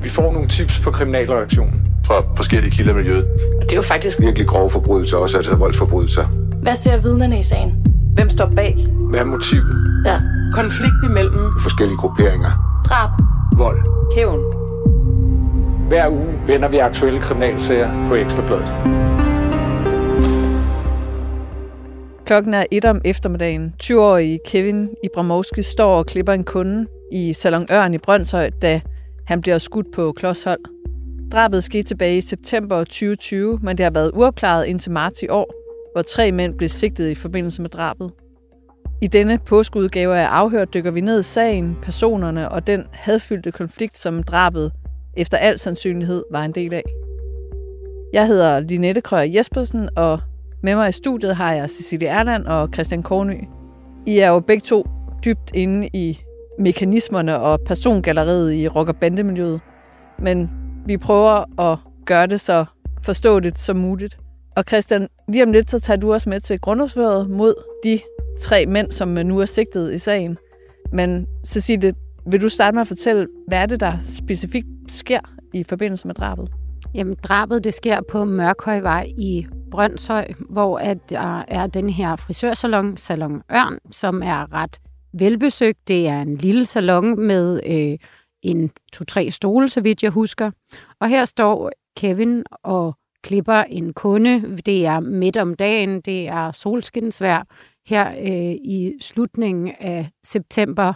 Vi får nogle tips på kriminalreaktionen fra forskellige kilder i miljøet. Og det er jo faktisk virkelig grove forbrydelser, også altså voldsforbrydelser. Hvad ser vidnerne i sagen? Hvem står bag? Hvad er motivet? Ja. Konflikt imellem forskellige grupperinger. Drab. Vold. Hævn. Hver uge vender vi aktuelle kriminalsager på Ekstra Bladet. Klokken er 1 om eftermiddagen. 20-årige Kevin Ibramovski står og klipper en kunde i Salon Ørn i Brønshøj, da han bliver skudt på klods hold. Drabet skete tilbage i september 2020, men det har været uopklaret indtil marts i år, hvor 3 mænd blev sigtet i forbindelse med drabet. I denne påskeudgave af Afhørt dykker vi ned i sagen, personerne og den hadfyldte konflikt, som drabet efter al sandsynlighed var en del af. Jeg hedder Linette Krøyer Jespersen, og med mig i studiet har jeg Cecilie Erland og Christian Korny. I er jo begge to dybt inde i mekanismerne og persongalleriet i rock- og bandemiljøet, men vi prøver at gøre det så forståeligt som muligt. Og Christian, lige om lidt, så tager du også med til grundlovsforhøret mod de 3 mænd, som nu er sigtet i sagen. Men Cecilie, vil du starte med at fortælle, hvad er det, der specifikt sker i forbindelse med drabet? Jamen, drabet det sker på Mørkhøjvej i Brønshøj, hvor der er den her frisørsalon, Salon Ørn, som er ret velbesøgt. Det er en lille salon med en 2-3 stole, så vidt jeg husker. Og her står Kevin og klipper en kunde. Det er midt om dagen, det er solskinsvejr her i slutningen af september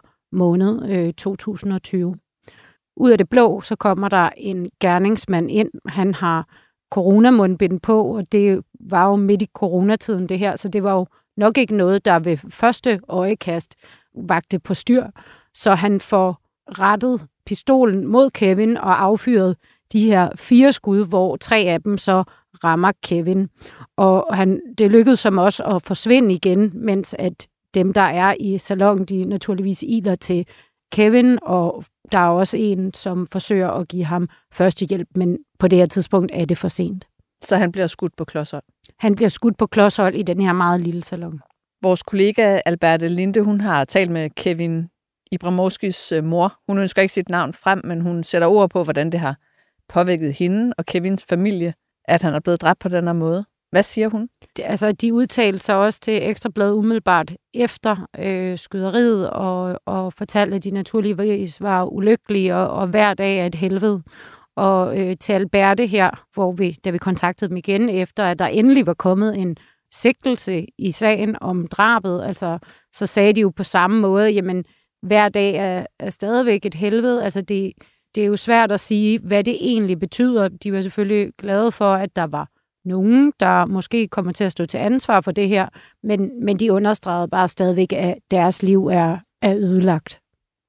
måned 2020. Ud af det blå, så kommer der en gerningsmand ind. Han har coronamundbind på, og det var jo midt i coronatiden det her, så det var jo nok ikke noget, der ved første øjekast vagte på styr. Så han får rettet pistolen mod Kevin og affyret de her 4 skud, hvor 3 af dem så rammer Kevin. Og det lykkedes som også at forsvinde igen, mens at dem, der er i salon, de naturligvis iler til Kevin, og der er også en, som forsøger at give ham førstehjælp, men på det her tidspunkt er det for sent. Så han bliver skudt på klodshold? Han bliver skudt på klodshold i den her meget lille salon. Vores kollega Alberte Linde, hun har talt med Kevin Ibramovskis mor. Hun ønsker ikke sit navn frem, men hun sætter ord på, hvordan det har påvirket hende og Kevins familie, at han er blevet dræbt på den her måde. Hvad siger hun? De udtalte sig også til Ekstra Bladet umiddelbart efter skyderiet og fortalte, at de naturligvis var ulykkelige og hver dag er et helvede. Og til Alberte her, da vi kontaktede dem igen efter, at der endelig var kommet en sigtelse i sagen om drabet, altså, så sagde de jo på samme måde, jamen hver dag er stadigvæk et helvede. Altså det er jo svært at sige, hvad det egentlig betyder. De var selvfølgelig glade for, at der var nogen, der måske kommer til at stå til ansvar for det her, men de understregede bare stadigvæk, at deres liv er ødelagt.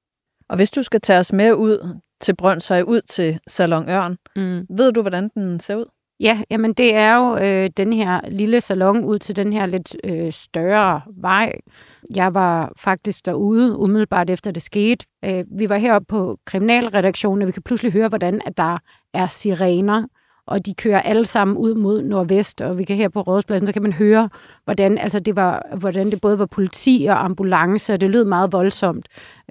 Og hvis du skal tage os med ud til Brønshøj, ud til Salon Ørn, ved du, hvordan den ser ud? Ja, jamen det er jo den her lille salon ud til den her lidt større vej. Jeg var faktisk derude umiddelbart efter det skete. Vi var heroppe på kriminalredaktionen, og vi kan pludselig høre, hvordan at der er sirener, og de kører alle sammen ud mod nordvest, og vi kan her på Rådhuspladsen, så kan man høre, hvordan det både var politi og ambulance, og det lød meget voldsomt.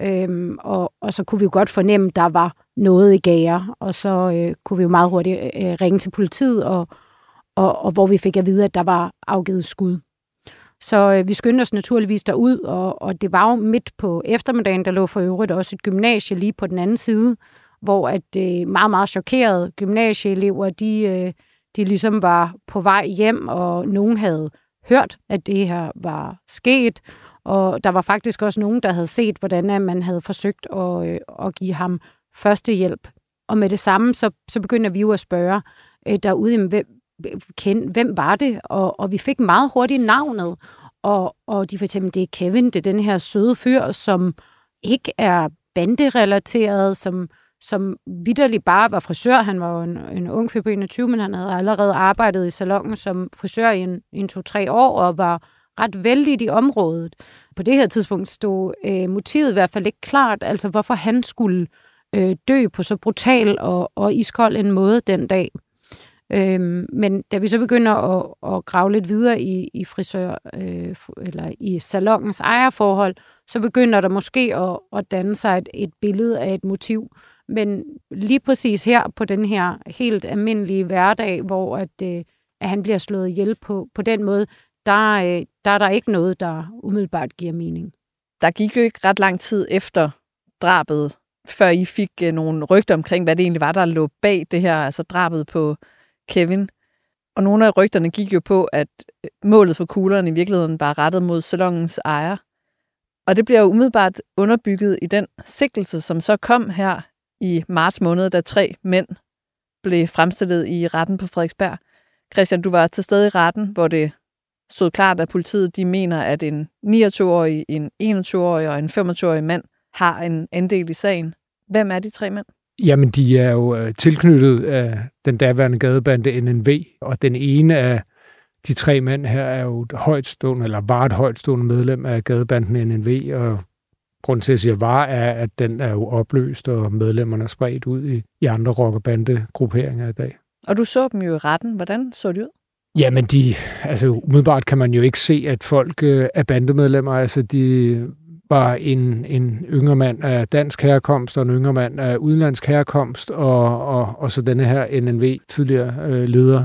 Og så kunne vi jo godt fornemme, at der var noget i gære, og så kunne vi jo meget hurtigt ringe til politiet, og hvor vi fik at vide, at der var afgivet skud. Så vi skyndte os naturligvis derud, og det var jo midt på eftermiddagen, der lå for øvrigt også et gymnasie lige på den anden side, hvor at meget, meget chokerede gymnasieelever, de ligesom var på vej hjem, og nogen havde hørt, at det her var sket, og der var faktisk også nogen, der havde set, hvordan man havde forsøgt at give ham førstehjælp. Og med det samme, så begynder vi jo at spørge derude, hvem var det? Og vi fik meget hurtigt navnet, og de fortalte, at det er Kevin, det er den her søde fyr, som ikke er banderelateret, som vitterligt bare var frisør. Han var jo en ung fyr på 21, men han havde allerede arbejdet i salonen som frisør i en 2-3 år, og var ret vældig i området. På det her tidspunkt stod motivet i hvert fald ikke klart, altså hvorfor han skulle dø på så brutal og iskold en måde den dag. Men da vi så begynder at grave lidt videre i frisør eller i salongens ejerforhold, så begynder der måske at danne sig et billede af et motiv. Men lige præcis her på den her helt almindelige hverdag, hvor at han bliver slået ihjel på den måde, der er der ikke noget, der umiddelbart giver mening. Der gik jo ikke ret lang tid efter drabet, før I fik nogle rygter omkring, hvad det egentlig var, der lå bag det her, altså drabet på Kevin. Og nogle af rygterne gik jo på, at målet for kuglerne i virkeligheden var rettet mod salongens ejer. Og det bliver jo umiddelbart underbygget i den sigtelse, som så kom her i marts måned, da 3 mænd blev fremstillet i retten på Frederiksberg. Christian, du var til stede i retten, hvor det stod klart, at politiet de mener, at en 29-årig, en 21-årig og en 25-årig mand har en andel i sagen. Hvem er de 3 mænd? Jamen, de er jo tilknyttet af den daværende gadebande NNV, og den ene af de 3 mænd her er jo var et højtstående medlem af gadebanden NNV, og grunden til, at jeg siger var, er, at den er jo opløst, og medlemmerne er spredt ud i andre rock-og-bande-grupperinger i dag. Og du så dem jo i retten. Hvordan så det ud? Jamen, umiddelbart kan man jo ikke se, at folk er bandemedlemmer. Altså, de var en yngre mand af dansk herkomst og en yngre mand af udenlandsk herkomst, og så denne her NNV, tidligere leder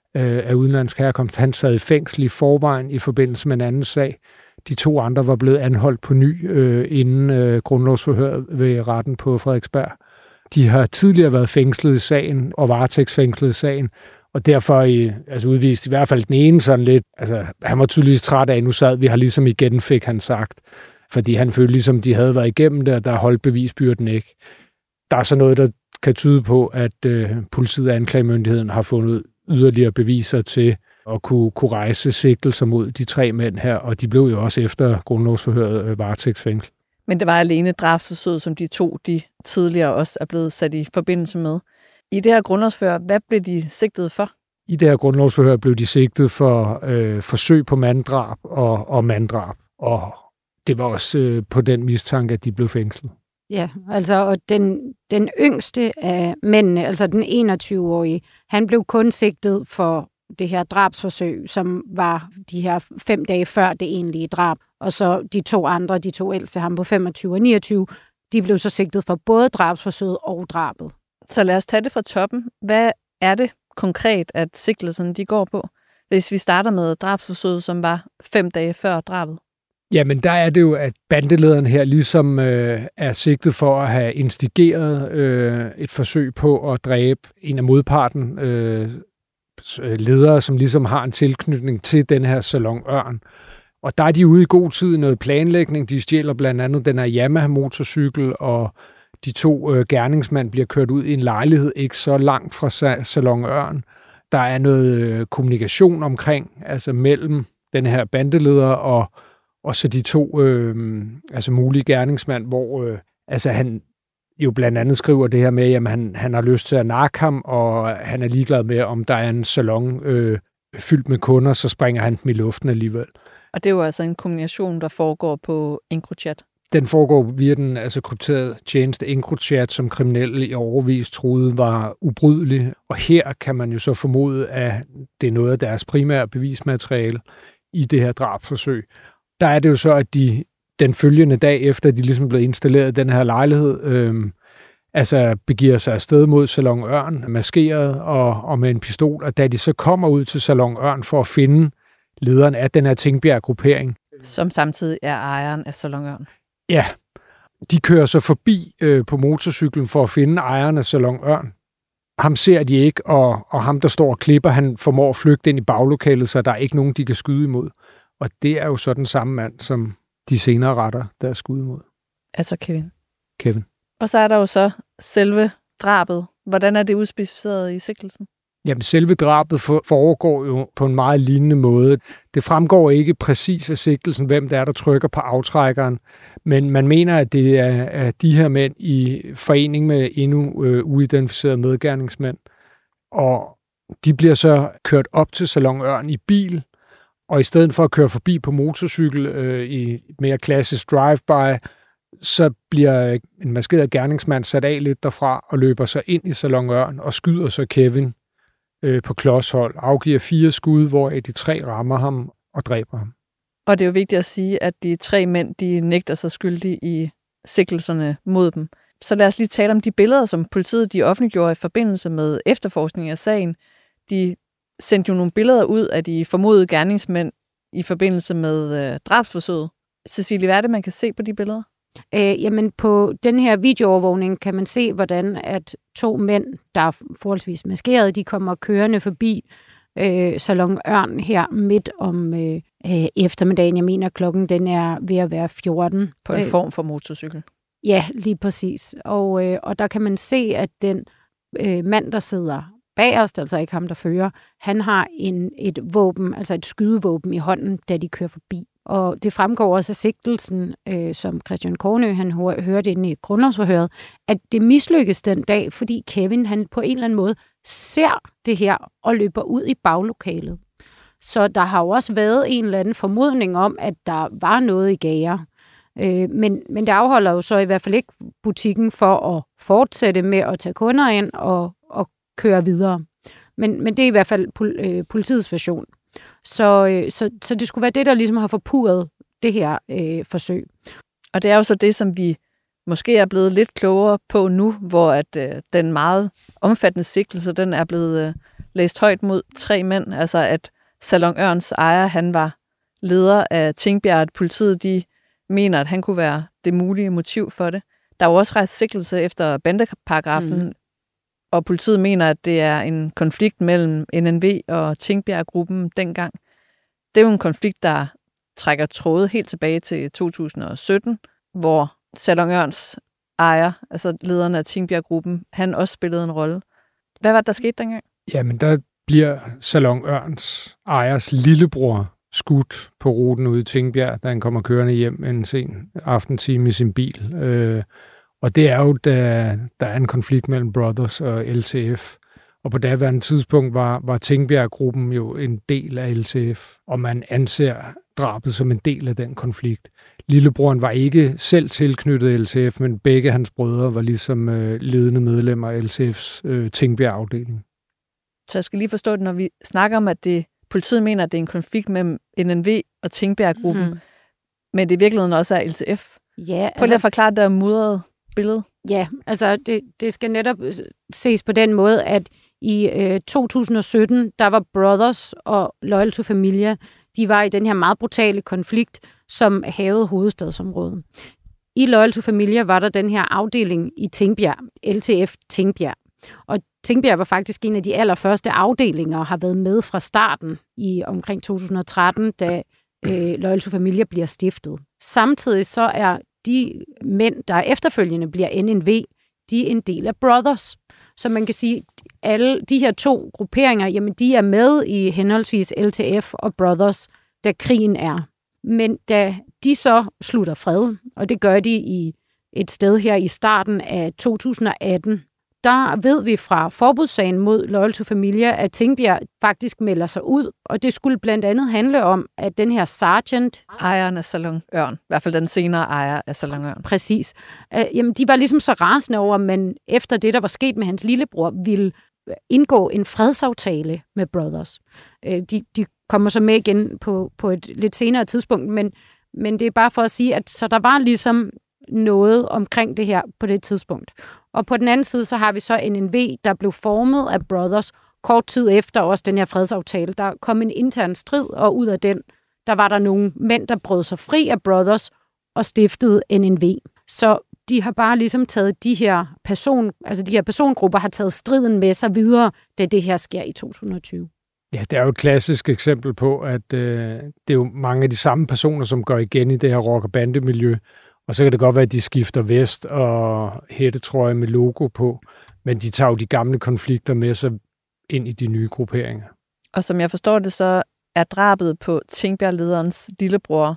af udenlandsk herkomst, han sad i fængsel i forvejen i forbindelse med en anden sag. De 2 andre var blevet anholdt på ny inden grundlovsforhøret ved retten på Frederiksberg. De har tidligere været fængslet i sagen og varetægtsfængslet i sagen, og derfor udvist i hvert fald den ene sådan lidt, altså han var tydeligvis træt af, nu sad vi her ligesom igen, fik han sagt. Fordi han følte ligesom, de havde været igennem det, og der holdt bevisbyrden ikke. Der er så noget, der kan tyde på, at politiet og anklagemyndigheden har fundet yderligere beviser til at kunne rejse sigtelser mod de 3 mænd her, og de blev jo også efter grundlovsforhøret varetægtsfængsel. Men det var alene drabsforsøget, som de 2 de tidligere også er blevet sat i forbindelse med. I det her grundlovsforhør, hvad blev de sigtet for? I det her grundlovsforhør blev de sigtet for forsøg på manddrab og manddrab, og det var også på den mistanke, at de blev fængslet. Ja, altså og den yngste af mændene, altså den 21-årige, han blev kun sigtet for det her drabsforsøg, som var de her 5 dage før det egentlige drab. Og så de 2 andre, de 2 ældste, ham på 25 og 29, de blev så sigtet for både drabsforsøget og drabet. Så lad os tage det fra toppen. Hvad er det konkret, at sigtelserne de går på? Hvis vi starter med drabsforsøget, som var 5 dage før drabet. Jamen, der er det jo, at bandelederen her ligesom er sigtet for at have instigeret et forsøg på at dræbe en af modparten ledere, som ligesom har en tilknytning til den her Salon Ørn. Og der er de ude i god tid i noget planlægning. De stjæler blandt andet den her Yamaha-motorcykel, og de 2 gerningsmænd bliver kørt ud i en lejlighed ikke så langt fra Salon Ørn. Der er noget kommunikation omkring, altså mellem den her bandeleder og så de 2 mulige gerningsmænd, hvor han jo blandt andet skriver det her med, at han har lyst til at nakke ham, og han er ligeglad med, om der er en salon fyldt med kunder, så springer han dem i luften alligevel. Og det er jo altså en kommunikation, der foregår på EncroChat. Den foregår via den krypterede tjeneste EncroChat, som kriminelle i årevis troede var ubrydelig. Og her kan man jo så formode, at det er noget af deres primære bevismateriale i det her drabsforsøg. Der er det jo så, at den følgende dag efter, de ligesom blev installeret i den her lejlighed, begiver sig afsted mod Salon Ørn, maskeret og med en pistol. Og da de så kommer ud til Salon Ørn for at finde lederen af den her Tingbjerg-gruppering, som samtidig er ejeren af Salon Ørn. Ja, de kører så forbi på motorcyklen for at finde ejeren af Salon Ørn. Ham ser de ikke, og ham, der står og klipper, han formår at flygte ind i baglokalet, så der er ikke nogen, de kan skyde imod. Og det er jo så den samme mand, som de senere retter deres skud imod. Altså Kevin. Og så er der jo så selve drabet. Hvordan er det udspecificeret i sigtelsen? Jamen, selve drabet foregår jo på en meget lignende måde. Det fremgår ikke præcis af sigtelsen, hvem det er, der trykker på aftrækkeren, men man mener, at det er de her mænd i forening med endnu uidentificerede medgerningsmænd. Og de bliver så kørt op til Salon Ørn i bil, og i stedet for at køre forbi på motorcykel i mere klassisk drive-by, så bliver en maskeret gerningsmand sat af lidt derfra og løber så ind i Salon Ørn og skyder så Kevin på klodshold, afgiver 4 skud, hvoraf de 3 rammer ham og dræber ham. Og det er jo vigtigt at sige, at de 3 mænd, de nægter sig skyldige i sigtelserne mod dem. Så lad os lige tale om de billeder, som politiet de offentliggjorde i forbindelse med efterforskning af sagen. De sendte jo nogle billeder ud af de formodede gerningsmænd i forbindelse med drabsforsøget. Cecilie, hvad er det, man kan se på de billeder? Jamen, på den her videoovervågning kan man se, hvordan at 2 mænd, der er forholdsvis maskerede, de kommer kørende forbi Salon Ørn her midt om eftermiddagen. Jeg mener, klokken den er ved at være 14. På en form for motorcykel. Ja, lige præcis. Og der kan man se, at den mand, der sidder bagerst, altså ikke ham, der fører, han har et våben, altså et skydevåben i hånden, da de kører forbi. Og det fremgår også af sigtelsen, som Christian Kornø, han hørte inde i grundlovsforhøret, at det mislykkes den dag, fordi Kevin, han på en eller anden måde ser det her og løber ud i baglokalet. Så der har jo også været en eller anden formodning om, at der var noget i gære. Men det afholder jo så i hvert fald ikke butikken for at fortsætte med at tage kunder ind og køre videre. Men det er i hvert fald politiets version. Så det skulle være det, der ligesom har forpurret det her forsøg. Og det er jo så det, som vi måske er blevet lidt klogere på nu, hvor at den meget omfattende sigtelse, den er blevet læst højt mod 3 mænd. Altså at Salon Ørns ejer, han var leder af Tingbjerg. Politiet, de mener, at han kunne være det mulige motiv for det. Der er jo også rejst sigtelse efter bandeparagrafen, og politiet mener, at det er en konflikt mellem NNV og Tingbjerg-gruppen dengang. Det er jo en konflikt, der trækker tråde helt tilbage til 2017, hvor Salon Ørns ejer, altså lederen af Tingbjerg-gruppen, han også spillede en rolle. Hvad var det, der skete dengang? Jamen, der bliver Salon Ørns ejers lillebror skudt på ruten ude i Tingbjerg, da han kommer kørende hjem en sen aftentime i sin bil. Og det er jo, da der er en konflikt mellem Brothers og LTF. Og på daværende tidspunkt var Tingbjerg-gruppen jo en del af LTF, og man anser drabet som en del af den konflikt. Lillebroren var ikke selv tilknyttet LTF, men begge hans brødre var ligesom ledende medlemmer af LTF's Tingbjerg-afdeling. Så jeg skal lige forstå det, når vi snakker om, at politiet mener, at det er en konflikt mellem NNV og Tingbjerg-gruppen, men det i virkeligheden også er LTF. Ja, prøv lige at forklare det der mudrede billede. Ja, altså det skal netop ses på den måde, at i 2017, der var Brothers og Loyal to Familia, de var i den her meget brutale konflikt, som hærgede hovedstadsområdet. I Loyal to Familia var der den her afdeling i Tingbjerg, LTF Tingbjerg. Og Tingbjerg var faktisk en af de allerførste afdelinger og har været med fra starten i omkring 2013, da Loyal to Familia bliver stiftet. Samtidig så er de mænd, der efterfølgende bliver NNV, de er en del af Brothers. Så man kan sige, at alle de her 2 grupperinger, jamen de er med i henholdsvis LTF og Brothers, da krigen er. Men da de så slutter fred, og det gør de i et sted her i starten af 2018, der ved vi fra forbudssagen mod Loyal to Familia, at Tingbjerg faktisk melder sig ud, og det skulle blandt andet handle om, at den her sergeant... Ejeren af Salon Ørn, i hvert fald den senere ejer af Salon Ørn. Præcis. Jamen, de var ligesom så rasende over, men efter det, der var sket med hans lillebror, ville indgå en fredsaftale med Brothers. De kommer så med igen på et lidt senere tidspunkt, men det er bare for at sige, at så der var ligesom noget omkring det her på det tidspunkt. Og på den anden side, så har vi så NNV, der blev formet af Brothers kort tid efter også den her fredsaftale. Der kom en intern strid, og ud af den, der var der nogle mænd, der brød sig fri af Brothers og stiftede NNV. Så de har bare ligesom taget de her persongrupper har taget striden med sig videre, da det her sker i 2020. Ja, det er jo et klassisk eksempel på, at det er jo mange af de samme personer, som går igen i det her rock- og bandemiljø. Og så kan det godt være, at de skifter vest og hættetrøje med logo på, men de tager jo de gamle konflikter med sig ind i de nye grupperinger. Og som jeg forstår det, så er drabet på Tingbjerg-lederens lillebror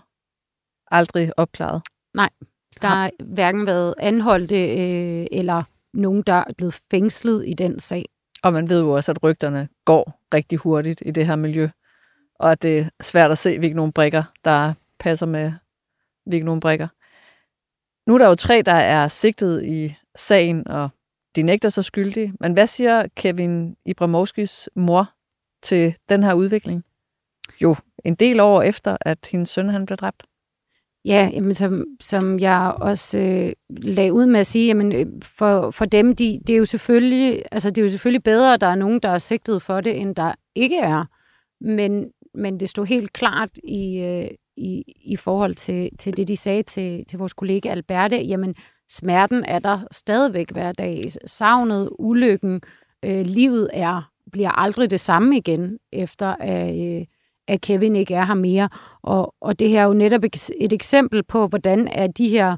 aldrig opklaret? Nej, der har hverken været anholdte eller nogen, der er blevet fængslet i den sag. Og man ved jo også, at rygterne går rigtig hurtigt i det her miljø, og at det er svært at se, hvilke nogle brikker, der passer med hvilke nogle brikker. Nu er der jo 3, der er sigtet i sagen, og de nægter sig skyldige. Men hvad siger Kevin Ibramovskis mor til den her udvikling? Jo, en del år efter, at hendes søn han blev dræbt. Ja, jamen, som jeg også lagde ud med at sige, jamen, for dem, det er jo selvfølgelig bedre, at der er nogen, der er sigtet for det, end der ikke er. Men det stod helt klart i forhold til det, de sagde til vores kollega Alberte, jamen, smerten er der stadigvæk hver dag. Savnet, ulykken, livet bliver aldrig det samme igen, efter at Kevin ikke er her mere. Og det her er jo netop et eksempel på, hvordan er de her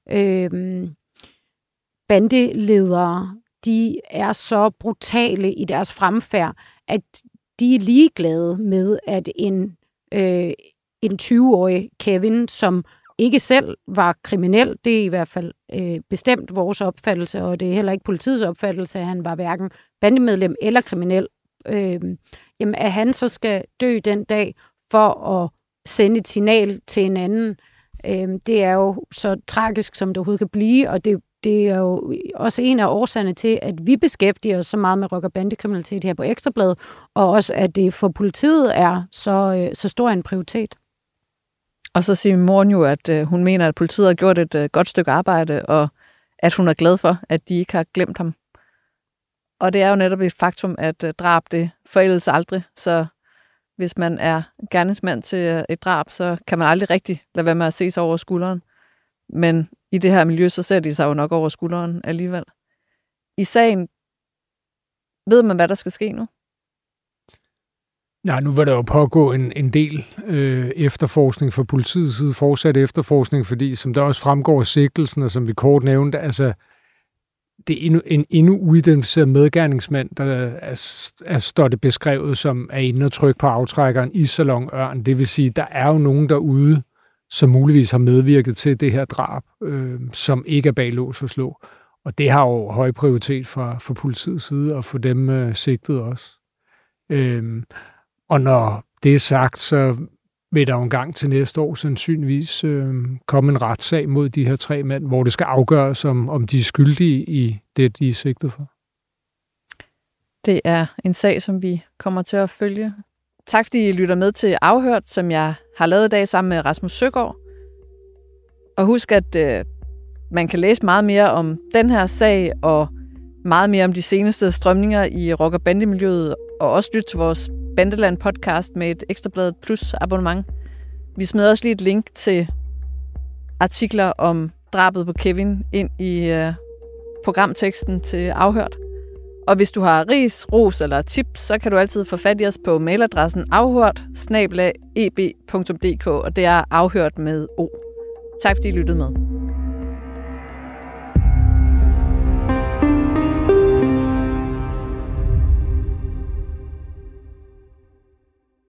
bandeledere, de er så brutale i deres fremfærd, at de er ligeglade med, at en 20-årig Kevin, som ikke selv var kriminel, det er i hvert fald bestemt vores opfattelse, og det er heller ikke politiets opfattelse, at han var hverken bandemedlem eller kriminel, jamen, at han så skal dø den dag for at sende et signal til en anden. Det er jo så tragisk, som det overhovedet kan blive, og det er jo også en af årsagerne til, at vi beskæftiger os så meget med rock- og bandekriminalitet her på Ekstra Bladet, og også at det for politiet er så stor en prioritet. Og så siger min mor jo, at hun mener, at politiet har gjort et godt stykke arbejde, og at hun er glad for, at de ikke har glemt ham. Og det er jo netop et faktum, at drab, det forældes aldrig. Så hvis man er gerningsmand til et drab, så kan man aldrig rigtig lade være med at se sig over skulderen. Men i det her miljø, så ser de sig jo nok over skulderen alligevel. I sagen, ved man, hvad der skal ske nu? Nej, nu vil der jo pågå en del efterforskning fra politiets side, fortsat efterforskning, fordi som der også fremgår af sigtelsen, og som vi kort nævnte, altså det er en endnu uidentificeret medgerningsmand, der står det beskrevet som er inde og trykke på aftrækkeren i Salon Ørn. Det vil sige, der er jo nogen derude, som muligvis har medvirket til det her drab, som ikke er bag lås og slå. Og det har jo høj prioritet fra politiets side, og for dem sigtet også. Og når det er sagt, så vil der jo en gang til næste år sandsynligvis komme en retssag mod de her 3 mænd, hvor det skal afgøres, om de er skyldige i det, de er sigtet for. Det er en sag, som vi kommer til at følge. Tak fordi I lytter med til Afhørt, som jeg har lavet i dag sammen med Rasmus Søgaard. Og husk, at man kan læse meget mere om den her sag, og meget mere om de seneste strømninger i rock- og bandemiljøet, og også lytte til vores Bandeland podcast med et Ekstra Bladet Plus abonnement. Vi smider også lige et link til artikler om drabet på Kevin ind i programteksten til Afhørt. Og hvis du har ris, ros eller tips, så kan du altid få fat i os på mailadressen afhørt@eb.dk, og det er afhørt med O. Tak fordi I lyttede med.